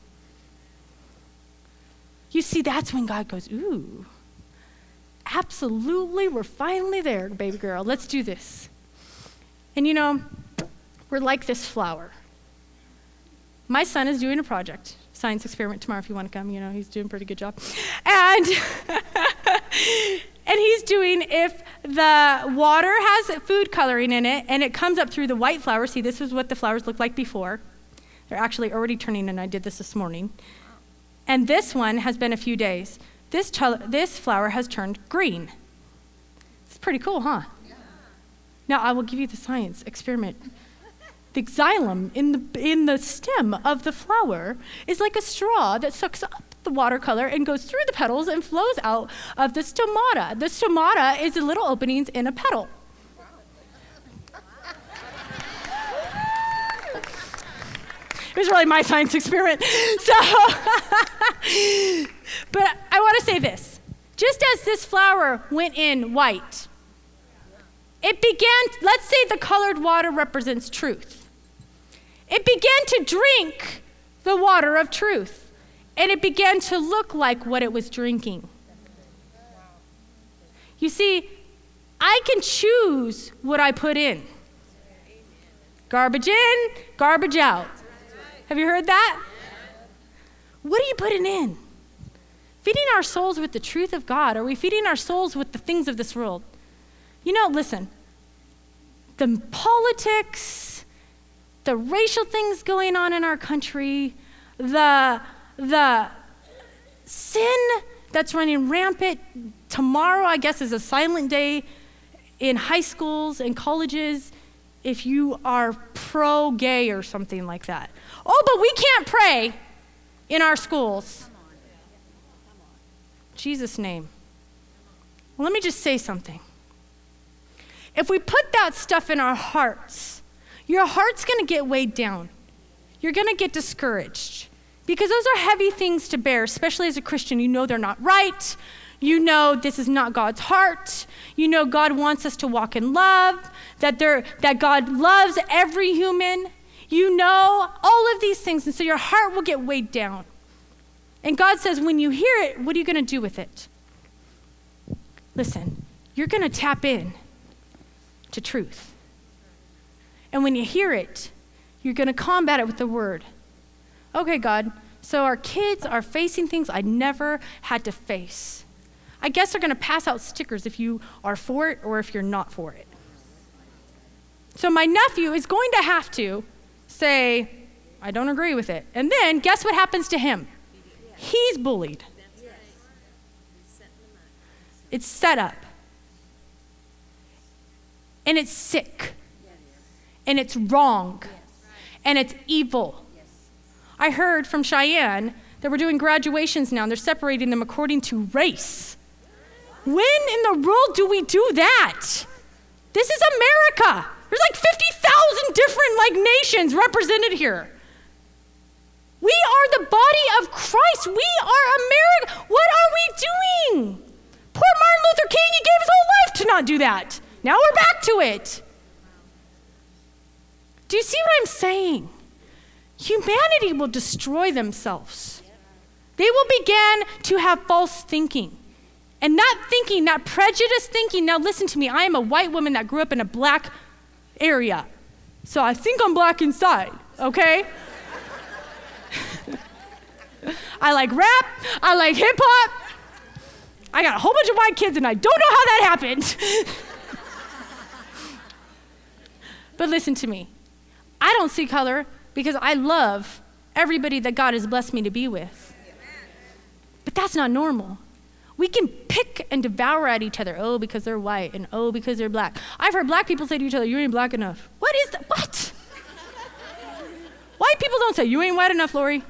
You see, that's when God goes, ooh, absolutely, we're finally there, baby girl. Let's do this. And you know, we're like this flower. My son is doing a project, science experiment tomorrow if you want to come. You know, he's doing a pretty good job. And and he's doing, if the water has food coloring in it and it comes up through the white flower, see, this is what the flowers looked like before. They're actually already turning, and I did this this morning. And this one has been a few days. This, ch- this flower has turned green. It's pretty cool, huh? Yeah. Now, I will give you the science experiment. The xylem in the, in the stem of the flower is like a straw that sucks up the watercolor and goes through the petals and flows out of the stomata. The stomata is the little openings in a petal. It was really my science experiment. So, but I want to say this. Just as this flower went in white, it began, let's say the colored water represents truth. It began to drink the water of truth, and it began to look like what it was drinking. You see, I can choose what I put in. Garbage in, garbage out. Have you heard that? What are you putting in? Feeding our souls with the truth of God? Or are we feeding our souls with the things of this world? You know, listen, the politics, the racial things going on in our country, the, the sin that's running rampant. Tomorrow, I guess, is a silent day in high schools and colleges if you are pro-gay or something like that. Oh, but we can't pray in our schools. Jesus' name. Well, let me just say something. If we put that stuff in our hearts, your heart's going to get weighed down. You're going to get discouraged because those are heavy things to bear, especially as a Christian. You know they're not right. You know this is not God's heart. You know God wants us to walk in love, that there, that God loves every human. You know all of these things, and so your heart will get weighed down. And God says, when you hear it, what are you going to do with it? Listen, you're going to tap in to truth. And when you hear it, you're going to combat it with the word. Okay, God, so our kids are facing things I never had to face. I guess they're going to pass out stickers if you are for it or if you're not for it. So my nephew is going to have to say, I don't agree with it. And then guess what happens to him? He's bullied. It's set up. And it's sick. And it's wrong. And it's evil. I heard from Cheyenne that we're doing graduations now and they're separating them according to race. When in the world do we do that? This is America. There's like fifty thousand different like nations represented here. We are the body of Christ. We are America. What are we doing? Poor Martin Luther King, he gave his whole life to not do that. Now we're back to it. Do you see what I'm saying? Humanity will destroy themselves. They will begin to have false thinking. And that thinking, that prejudice thinking, now listen to me, I am a white woman that grew up in a black area. So I think I'm black inside, okay? I like rap, I like hip hop. I got a whole bunch of white kids and I don't know how that happened. But listen to me. I don't see color because I love everybody that God has blessed me to be with. But that's not normal. We can pick and devour at each other. Oh, because they're white, and oh, because they're black. I've heard black people say to each other, you ain't black enough. What is that? What? White people don't say, you ain't white enough, Lori.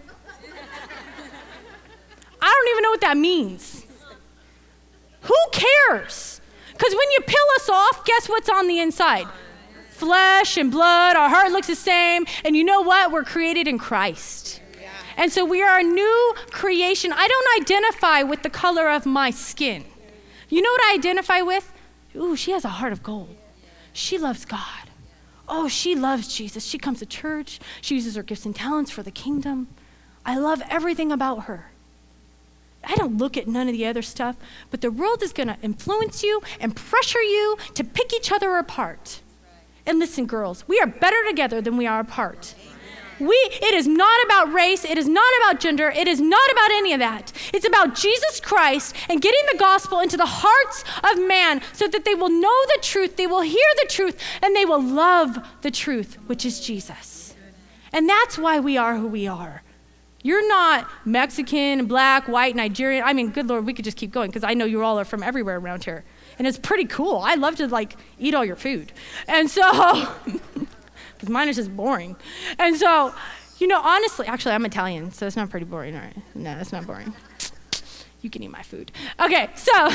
I don't even know what that means. Who cares? Because when you peel us off, guess what's on the inside? Flesh and blood, our heart looks the same, and you know what? We're created in Christ. And so we are a new creation. I don't identify with the color of my skin. You know what I identify with? Ooh, she has a heart of gold. She loves God. Oh, she loves Jesus. She comes to church. She uses her gifts and talents for the kingdom. I love everything about her. I don't look at none of the other stuff, but the world is going to influence you and pressure you to pick each other apart. And listen, girls, we are better together than we are apart. We, it is not about race. It is not about gender. It is not about any of that. It's about Jesus Christ and getting the gospel into the hearts of man so that they will know the truth, they will hear the truth, and they will love the truth, which is Jesus. And that's why we are who we are. You're not Mexican, black, white, Nigerian. I mean, good Lord, we could just keep going because I know you all are from everywhere around here. And it's pretty cool. I love to like eat all your food. And so... because mine is just boring. And so, you know, honestly, actually, I'm Italian, so it's not pretty boring, all right? No, it's not boring. You can eat my food. Okay, so,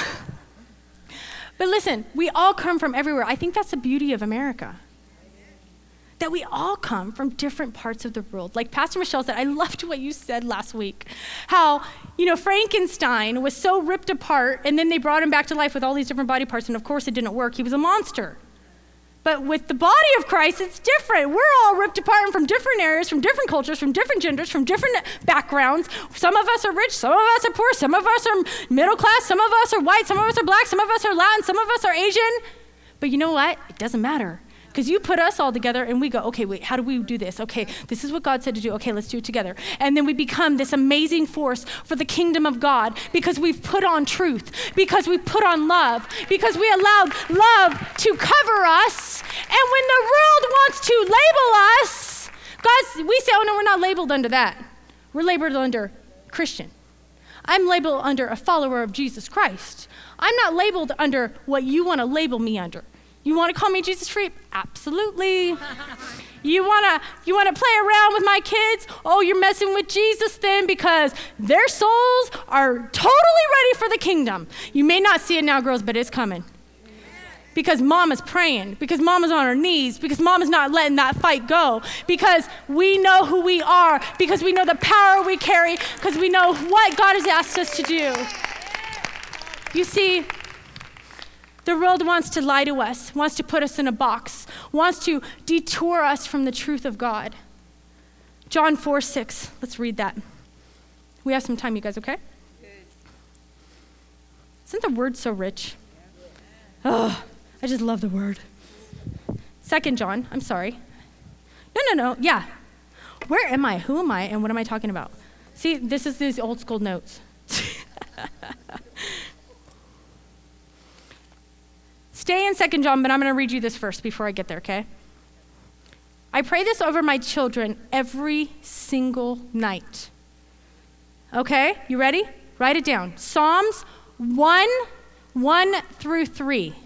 but listen, we all come from everywhere. I think that's the beauty of America, that we all come from different parts of the world. Like Pastor Michelle said, I loved what you said last week, how, you know, Frankenstein was so ripped apart, and then they brought him back to life with all these different body parts, and of course it didn't work. He was a monster. But with the body of Christ, it's different. We're all ripped apart and from different areas, from different cultures, from different genders, from different backgrounds. Some of us are rich, some of us are poor, some of us are middle class, some of us are white, some of us are black, some of us are Latin, some of us are Asian. But you know what? It doesn't matter. Because you put us all together and we go, okay, wait, how do we do this? Okay, this is what God said to do. Okay, let's do it together. And then we become this amazing force for the kingdom of God because we've put on truth, because we've put on love, because we allowed love to cover us. And when the world wants to label us, God, we say, oh no, we're not labeled under that. We're labeled under Christian. I'm labeled under a follower of Jesus Christ. I'm not labeled under what you want to label me under. You want to call me Jesus freak? Absolutely. You want to you want to play around with my kids? Oh, you're messing with Jesus then because their souls are totally ready for the kingdom. You may not see it now, girls, but it's coming. Because mama's praying, because mama's on her knees, because mama's not letting that fight go, because we know who we are, because we know the power we carry, because we know what God has asked us to do. You see, the world wants to lie to us, wants to put us in a box, wants to detour us from the truth of God. John four six, let's read that. We have some time, you guys, okay? Isn't the word so rich? Oh, I just love the word. Second John, I'm sorry. No, no, no, yeah. Where am I? Who am I? And what am I talking about? See, this is these old school notes. Stay in Second John, but I'm going to read you this first before I get there, okay? I pray this over my children every single night. Okay, you ready? Write it down. Psalms one, one through three.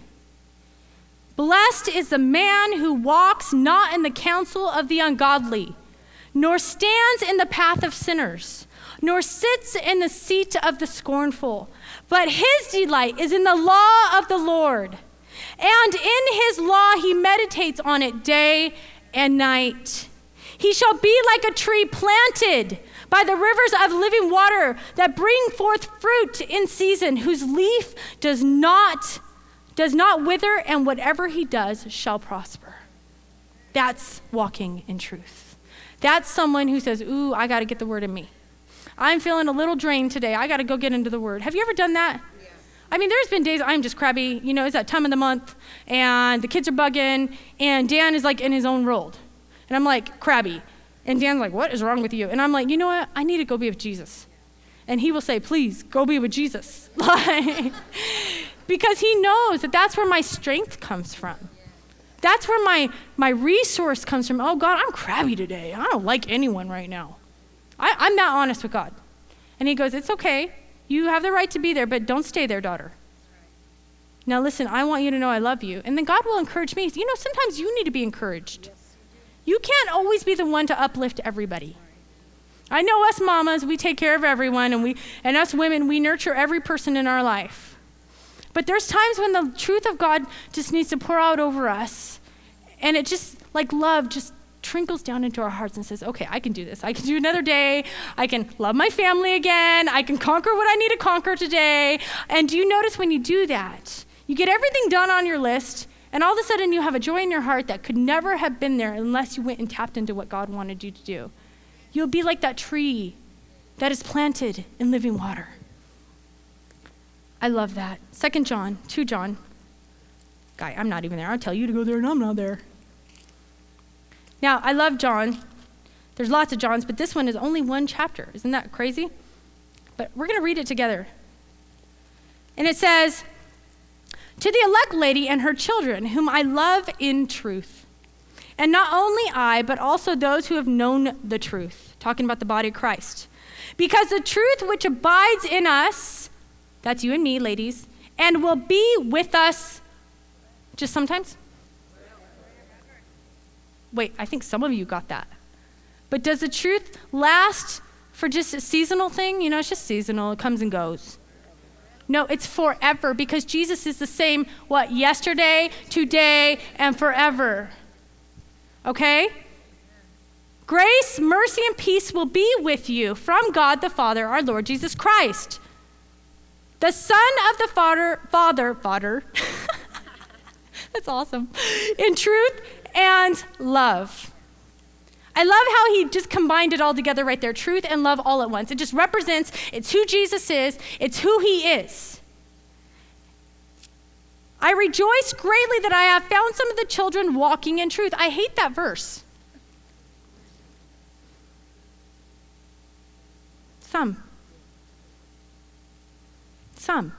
Blessed is the man who walks not in the counsel of the ungodly, nor stands in the path of sinners, nor sits in the seat of the scornful. But his delight is in the law of the Lord, and in his law he meditates on it day and night. He shall be like a tree planted by the rivers of living water that bring forth fruit in season, whose leaf does not does not wither, and whatever he does shall prosper. That's walking in truth. That's someone who says, ooh, I got to get the word in me. I'm feeling a little drained today. I got to go get into the word. Have you ever done that? Yeah. I mean, there's been days I'm just crabby. You know, it's that time of the month, and the kids are bugging, and Dan is like in his own world. And I'm like, crabby. And Dan's like, what is wrong with you? And I'm like, you know what? I need to go be with Jesus. And he will say, please, go be with Jesus. Like, because he knows that that's where my strength comes from. That's where my, my resource comes from. Oh, God, I'm crabby today. I don't like anyone right now. I, I'm not honest with God. And he goes, it's okay. You have the right to be there, but don't stay there, daughter. Now, listen, I want you to know I love you. And then God will encourage me. You know, sometimes you need to be encouraged. You can't always be the one to uplift everybody. I know us mamas, we take care of everyone, and we and us women, we nurture every person in our life. But there's times when the truth of God just needs to pour out over us, and it just, like love, just trickles down into our hearts and says, okay, I can do this. I can do another day. I can love my family again. I can conquer what I need to conquer today. And do you notice when you do that, you get everything done on your list, and all of a sudden you have a joy in your heart that could never have been there unless you went and tapped into what God wanted you to do. You'll be like that tree that is planted in living water. I love that. Second John, two John. Guy, I'm not even there. I'll tell you to go there and I'm not there. Now, I love John. There's lots of Johns, but this one is only one chapter. Isn't that crazy? But we're going to read it together. And it says, to the elect lady and her children, whom I love in truth. And not only I, but also those who have known the truth. Talking about the body of Christ. Because the truth which abides in us, that's you and me, ladies, and will be with us just sometimes. Wait, I think some of you got that. But does the truth last for just a seasonal thing? You know, it's just seasonal. It comes and goes. No, it's forever, because Jesus is the same, what, yesterday, today, and forever. Okay? Grace, mercy, and peace will be with you from God the Father, our Lord Jesus Christ. The Son of the Father, Father, Father, that's awesome, in truth and love. I love how he just combined it all together right there, truth and love all at once. It just represents, it's who Jesus is, it's who he is. I rejoice greatly that I have found some of the children walking in truth. I hate that verse. Some. Some.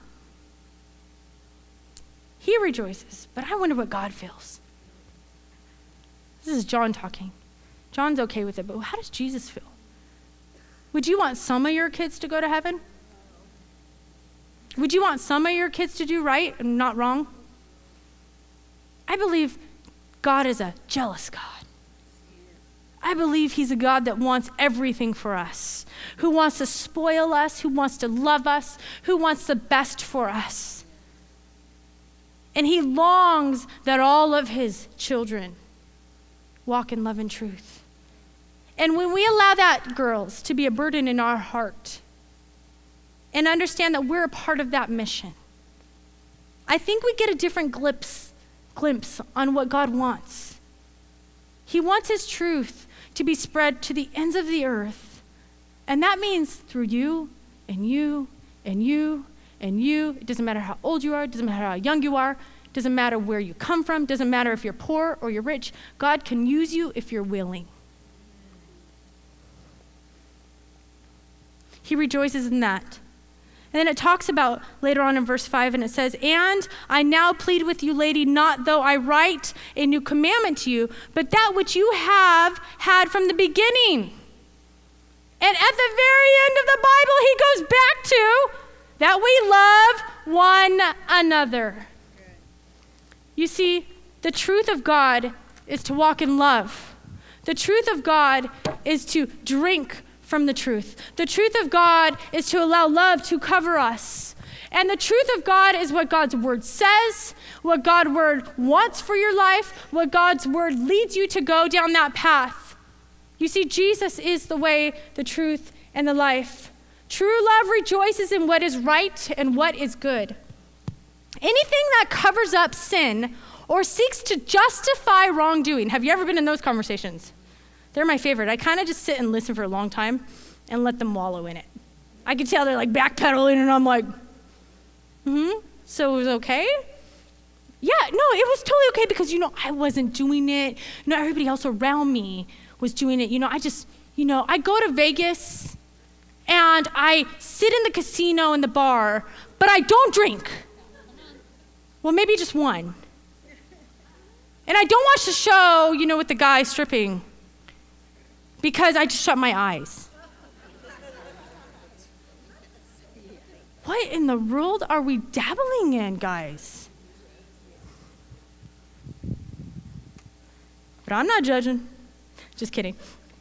He rejoices, but I wonder what God feels. This is John talking. John's okay with it, but how does Jesus feel? Would you want some of your kids to go to heaven? Would you want some of your kids to do right and not wrong? I believe God is a jealous God. I believe he's a God that wants everything for us, who wants to spoil us, who wants to love us, who wants the best for us. And he longs that all of his children walk in love and truth. And when we allow that, girls, to be a burden in our heart and understand that we're a part of that mission, I think we get a different glimpse, glimpse on what God wants. He wants his truth to be spread to the ends of the earth. And that means through you and you and you and you. It doesn't matter how old you are. It doesn't matter how young you are. It doesn't matter where you come from. It doesn't matter if you're poor or you're rich. God can use you if you're willing. He rejoices in that. And then it talks about later on in verse five, and it says, and I now plead with you, lady, not though I write a new commandment to you, but that which you have had from the beginning. And at the very end of the Bible, he goes back to that we love one another. You see, the truth of God is to walk in love. The truth of God is to drink from the truth. The truth of God is to allow love to cover us. And the truth of God is what God's word says, what God's word wants for your life, what God's word leads you to go down that path. You see, Jesus is the way, the truth, and the life. True love rejoices in what is right and what is good. Anything that covers up sin or seeks to justify wrongdoing. Have you ever been in those conversations? They're my favorite. I kind of just sit and listen for a long time and let them wallow in it. I can tell they're like backpedaling, and I'm like, hmm, so it was okay? Yeah, no, it was totally okay because, you know, I wasn't doing it. You know, everybody else around me was doing it. You know, I just, you know, I go to Vegas and I sit in the casino and the bar, but I don't drink. Well, maybe just one. And I don't watch the show, you know, with the guy stripping, because I just shut my eyes. What in the world are we dabbling in, guys? But I'm not judging. Just kidding.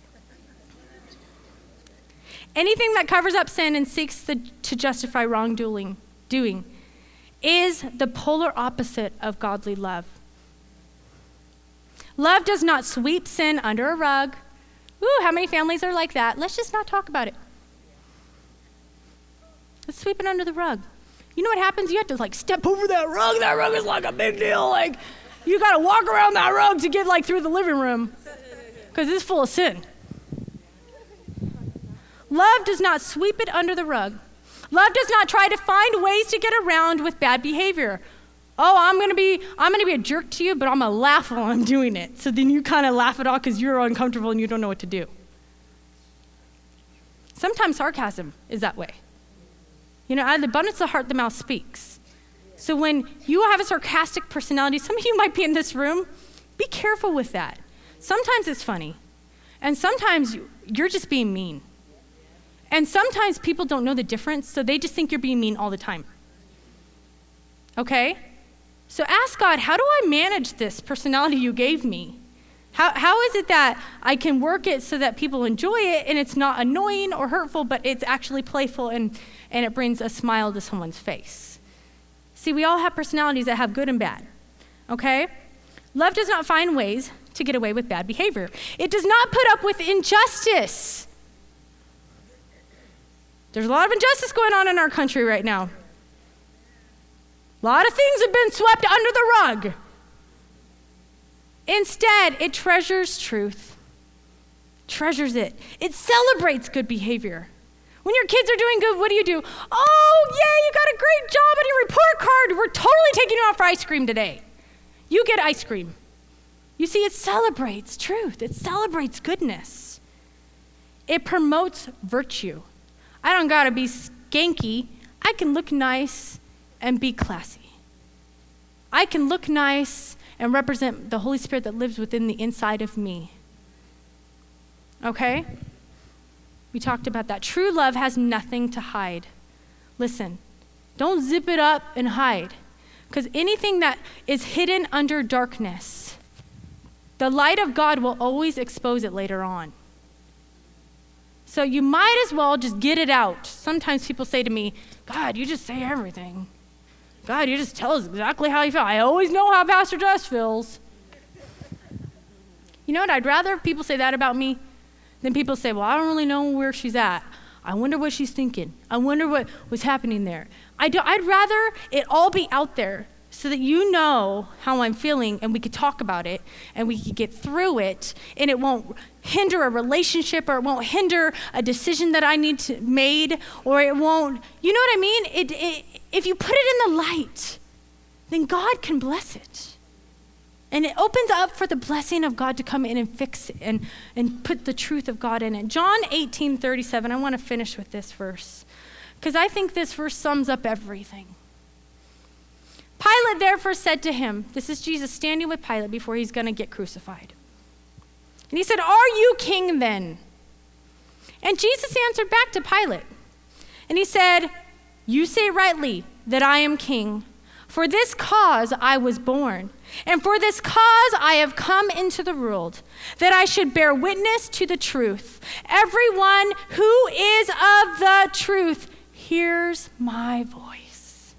Anything that covers up sin and seeks the, to justify wrongdoing doing is the polar opposite of godly love. Love does not sweep sin under a rug. Ooh, how many families are like that? Let's just not talk about it. Let's sweep it under the rug. You know what happens? You have to like step over that rug. That rug is like a big deal. Like you got to walk around that rug to get like through the living room because it's full of sin. Love does not sweep it under the rug. Love does not try to find ways to get around with bad behavior. Oh, I'm gonna be, I'm gonna be a jerk to you, but I'm gonna laugh while I'm doing it. So then you kind of laugh it off because you're uncomfortable and you don't know what to do. Sometimes sarcasm is that way. You know, out of the abundance of the heart, the mouth speaks. So when you have a sarcastic personality, some of you might be in this room, be careful with that. Sometimes it's funny, and sometimes you, you're just being mean. And sometimes people don't know the difference, so they just think you're being mean all the time. Okay? So ask God, how do I manage this personality you gave me? How how is it that I can work it so that people enjoy it and it's not annoying or hurtful, but it's actually playful and, and it brings a smile to someone's face? See, we all have personalities that have good and bad, okay? Love does not find ways to get away with bad behavior. It does not put up with injustice. There's a lot of injustice going on in our country right now. A lot of things have been swept under the rug. Instead, it treasures truth, treasures it. It celebrates good behavior. When your kids are doing good, what do you do? Oh, yeah, you got a great job on your report card. We're totally taking you out for ice cream today. You get ice cream. You see, it celebrates truth. It celebrates goodness. It promotes virtue. I don't gotta be skanky. I can look nice and be classy. I can look nice and represent the Holy Spirit that lives within the inside of me. Okay? We talked about that. True love has nothing to hide. Listen, don't zip it up and hide, because anything that is hidden under darkness, the light of God will always expose it later on. So you might as well just get it out. Sometimes people say to me, God, you just say everything. God, you just tell us exactly how you feel. I always know how Pastor Jess feels. You know what? I'd rather people say that about me than people say, well, I don't really know where she's at. I wonder what she's thinking. I wonder what was happening there. I do, I'd rather it all be out there so that you know how I'm feeling and we could talk about it and we could get through it and it won't hinder a relationship or it won't hinder a decision that I need to made or it won't, you know what I mean? It, it, if you put it in the light, then God can bless it. And it opens up for the blessing of God to come in and fix it and, and put the truth of God in it. John eighteen thirty-seven, I want to finish with this verse because I think this verse sums up everything. Pilate therefore said to him, this is Jesus standing with Pilate before he's going to get crucified. And he said, are you king then? And Jesus answered back to Pilate. And he said, you say rightly that I am king. For this cause I was born, and for this cause I have come into the world, that I should bear witness to the truth. Everyone who is of the truth hears my voice.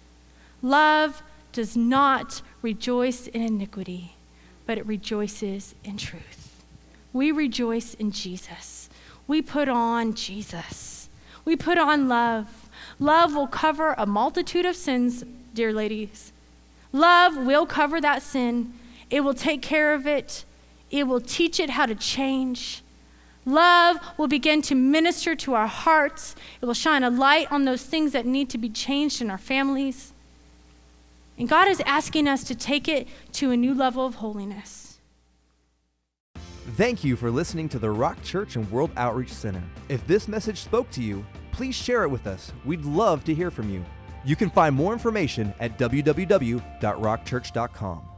Love does not rejoice in iniquity, but it rejoices in truth. We rejoice in Jesus. We put on Jesus. We put on love. Love will cover a multitude of sins, dear ladies. Love will cover that sin. It will take care of it. It will teach it how to change. Love will begin to minister to our hearts. It will shine a light on those things that need to be changed in our families. And God is asking us to take it to a new level of holiness. Thank you for listening to the Rock Church and World Outreach Center. If this message spoke to you, please share it with us. We'd love to hear from you. You can find more information at w w w dot rock church dot com.